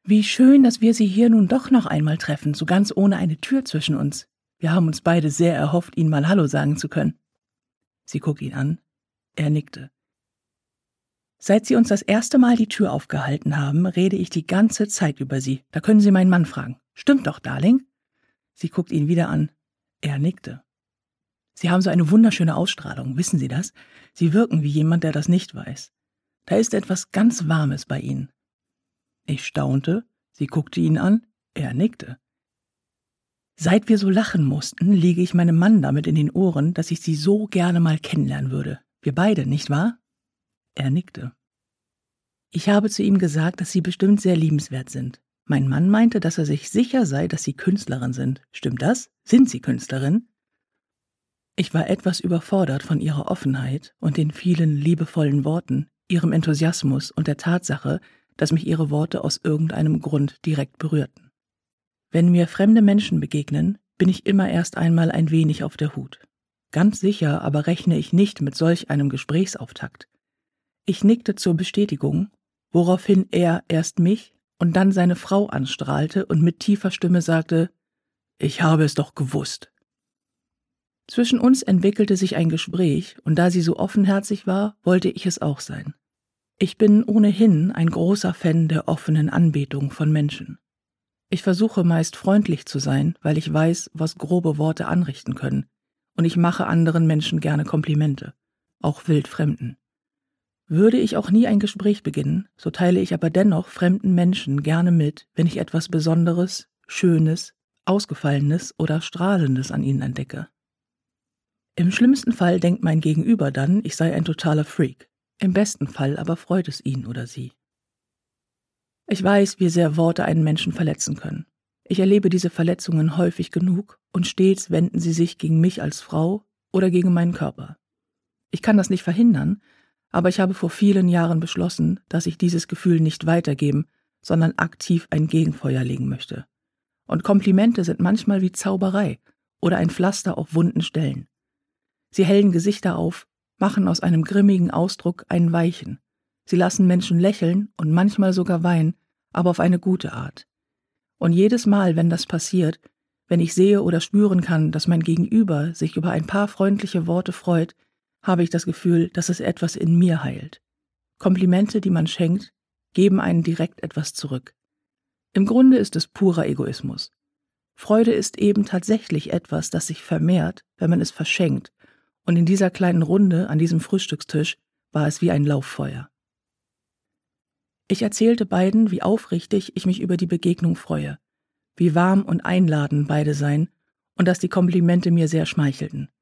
Wie schön, dass wir Sie hier nun doch noch einmal treffen, so ganz ohne eine Tür zwischen uns. Wir haben uns beide sehr erhofft, Ihnen mal Hallo sagen zu können. Sie guckt ihn an. Er nickte. Seit Sie uns das erste Mal die Tür aufgehalten haben, rede ich die ganze Zeit über Sie. Da können Sie meinen Mann fragen. Stimmt doch, Darling? Sie guckt ihn wieder an. Er nickte. Sie haben so eine wunderschöne Ausstrahlung, wissen Sie das? Sie wirken wie jemand, der das nicht weiß. Da ist etwas ganz Warmes bei Ihnen. Ich staunte, sie guckte ihn an, er nickte. Seit wir so lachen mussten, liege ich meinem Mann damit in den Ohren, dass ich Sie so gerne mal kennenlernen würde. Wir beide, nicht wahr? Er nickte. Ich habe zu ihm gesagt, dass Sie bestimmt sehr liebenswert sind. Mein Mann meinte, dass er sich sicher sei, dass Sie Künstlerin sind. Stimmt das? Sind Sie Künstlerin? Ich war etwas überfordert von ihrer Offenheit und den vielen liebevollen Worten, ihrem Enthusiasmus und der Tatsache, dass mich ihre Worte aus irgendeinem Grund direkt berührten. Wenn mir fremde Menschen begegnen, bin ich immer erst einmal ein wenig auf der Hut. Ganz sicher aber rechne ich nicht mit solch einem Gesprächsauftakt. Ich nickte zur Bestätigung, woraufhin er erst mich und dann seine Frau anstrahlte und mit tiefer Stimme sagte, »Ich habe es doch gewusst.« Zwischen uns entwickelte sich ein Gespräch, und da sie so offenherzig war, wollte ich es auch sein. Ich bin ohnehin ein großer Fan der offenen Anbetung von Menschen. Ich versuche meist freundlich zu sein, weil ich weiß, was grobe Worte anrichten können, und ich mache anderen Menschen gerne Komplimente, auch wildfremden. Würde ich auch nie ein Gespräch beginnen, so teile ich aber dennoch fremden Menschen gerne mit, wenn ich etwas Besonderes, Schönes, Ausgefallenes oder Strahlendes an ihnen entdecke. Im schlimmsten Fall denkt mein Gegenüber dann, ich sei ein totaler Freak. Im besten Fall aber freut es ihn oder sie. Ich weiß, wie sehr Worte einen Menschen verletzen können. Ich erlebe diese Verletzungen häufig genug und stets wenden sie sich gegen mich als Frau oder gegen meinen Körper. Ich kann das nicht verhindern, aber ich habe vor vielen Jahren beschlossen, dass ich dieses Gefühl nicht weitergeben, sondern aktiv ein Gegenfeuer legen möchte. Und Komplimente sind manchmal wie Zauberei oder ein Pflaster auf wunden Stellen. Sie hellen Gesichter auf, machen aus einem grimmigen Ausdruck einen weichen. Sie lassen Menschen lächeln und manchmal sogar weinen, aber auf eine gute Art. Und jedes Mal, wenn das passiert, wenn ich sehe oder spüren kann, dass mein Gegenüber sich über ein paar freundliche Worte freut, habe ich das Gefühl, dass es etwas in mir heilt. Komplimente, die man schenkt, geben einen direkt etwas zurück. Im Grunde ist es purer Egoismus. Freude ist eben tatsächlich etwas, das sich vermehrt, wenn man es verschenkt, und in dieser kleinen Runde an diesem Frühstückstisch war es wie ein Lauffeuer. Ich erzählte beiden, wie aufrichtig ich mich über die Begegnung freue, wie warm und einladend beide seien und dass die Komplimente mir sehr schmeichelten.